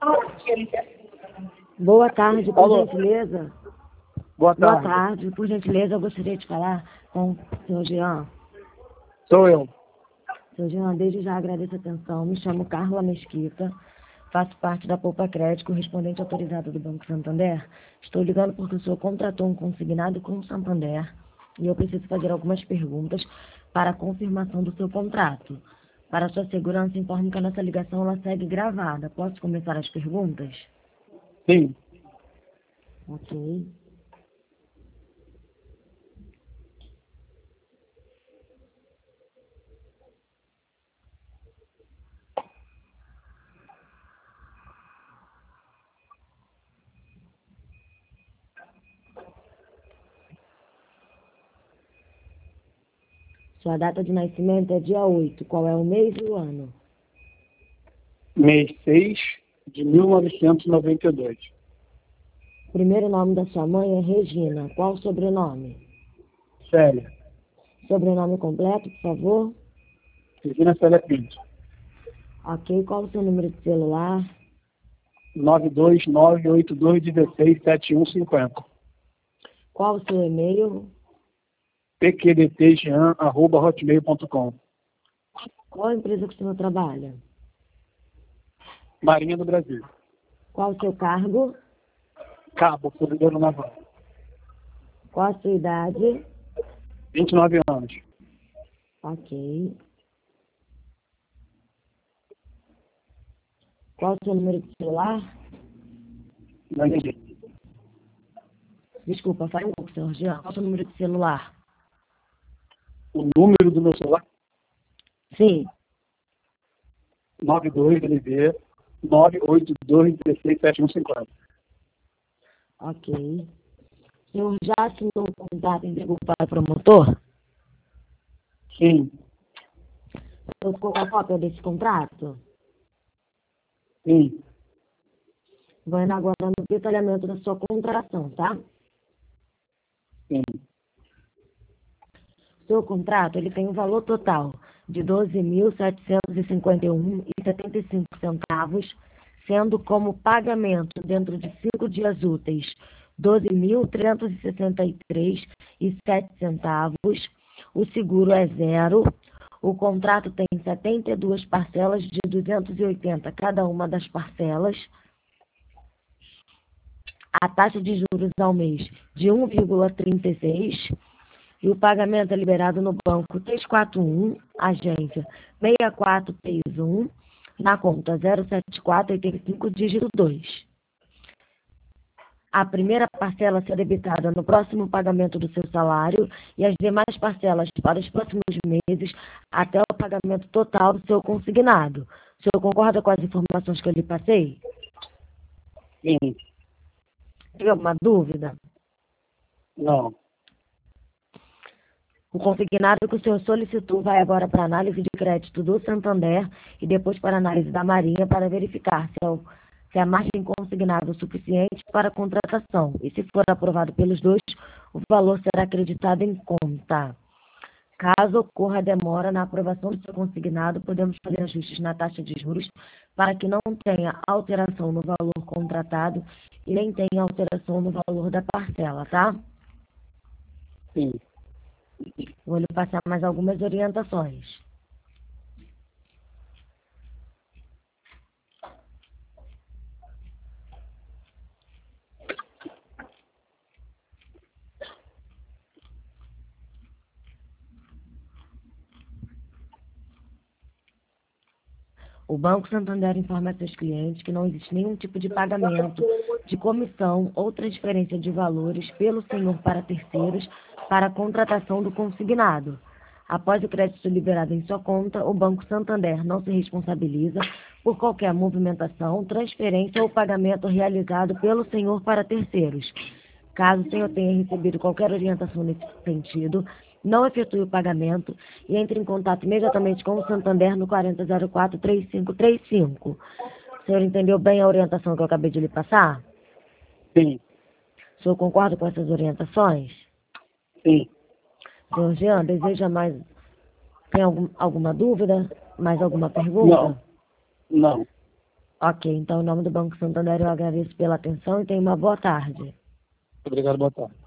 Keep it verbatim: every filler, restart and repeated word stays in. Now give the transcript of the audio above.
Boa tarde, por Alô. gentileza. Boa Boa tarde. tarde, por gentileza, eu gostaria de falar com o senhor Jean. Sou eu. Senhor Jean, desde já agradeço a atenção. Me chamo Carla Mesquita, faço parte da Poupa Crédito, correspondente autorizada do Banco Santander. Estou ligando porque o senhor contratou um consignado com o Santander e eu preciso fazer algumas perguntas para a confirmação do seu contrato. Para sua segurança, informo que a nossa ligação ela segue gravada. Posso começar as perguntas? Sim. Ok. Sua data de nascimento é dia oito. Qual é o mês e o ano? Mês seis de mil novecentos e noventa e dois. Primeiro nome da sua mãe é Regina. Qual o sobrenome? Célia. Sobrenome completo, por favor. Regina Célia Pinto. Ok. Qual o seu número de celular? nove dois nove oito dois um seis sete um cinco zero. Qual o seu e-mail? p q d t jean arroba hotmail ponto com. Qual a empresa que o senhor trabalha? Marinha do Brasil. Qual o seu cargo? Cabo, Fuzileiro Naval. Qual a sua idade? vinte e nove anos. Ok. Qual o seu número de celular? Não entendi. Desculpa, fale um pouco, senhor Jean. Qual o seu número de celular? O número do meu celular? Sim. nove dois L V nove oito dois um seis sete um cinco zero. Ok. O senhor já assinou o contrato e entregou para o promotor? Sim. Eu ficou com a cópia desse contrato? Sim. Vou indo agora no detalhamento da sua contratação, tá? Sim. O seu contrato, ele tem um valor total de doze mil setecentos e cinquenta e um reais e setenta e cinco centavos, sendo como pagamento dentro de cinco dias úteis doze mil trezentos e sessenta e três reais e sete centavos. O seguro é zero. O contrato tem setenta e duas parcelas de duzentos e oitenta cada uma das parcelas. A taxa de juros ao mês de um vírgula trinta e seis e o pagamento é liberado no banco três quatro um, agência seis quatro três um, na conta zero sete quatro oito cinco, dígito dois. A primeira parcela será debitada no próximo pagamento do seu salário e as demais parcelas para os próximos meses até o pagamento total do seu consignado. O senhor concorda com as informações que eu lhe passei? Sim. Tem alguma dúvida? Não. O consignado que o senhor solicitou vai agora para análise de crédito do Santander e depois para análise da Marinha para verificar se, é o, se a margem consignada é o suficiente para a contratação. E se for aprovado pelos dois, o valor será acreditado em conta. Caso ocorra demora na aprovação do seu consignado, podemos fazer ajustes na taxa de juros para que não tenha alteração no valor contratado e nem tenha alteração no valor da parcela, tá? Sim. Vou lhe passar mais algumas orientações. O Banco Santander informa a seus clientes que não existe nenhum tipo de pagamento, de comissão ou transferência de valores pelo senhor para terceiros para a contratação do consignado. Após o crédito liberado em sua conta, o Banco Santander não se responsabiliza por qualquer movimentação, transferência ou pagamento realizado pelo senhor para terceiros. Caso o senhor tenha recebido qualquer orientação nesse sentido, não efetue o pagamento e entre em contato imediatamente com o Santander no quarenta zero quatro, trinta e cinco trinta e cinco. O senhor entendeu bem a orientação que eu acabei de lhe passar? Sim. O senhor concorda com essas orientações? Sim. Senhor Jean, deseja mais... Tem algum, alguma dúvida? Mais alguma pergunta? Não. Não. Ok, então, em nome do Banco Santander, eu agradeço pela atenção e tenha uma boa tarde. Obrigado, boa tarde.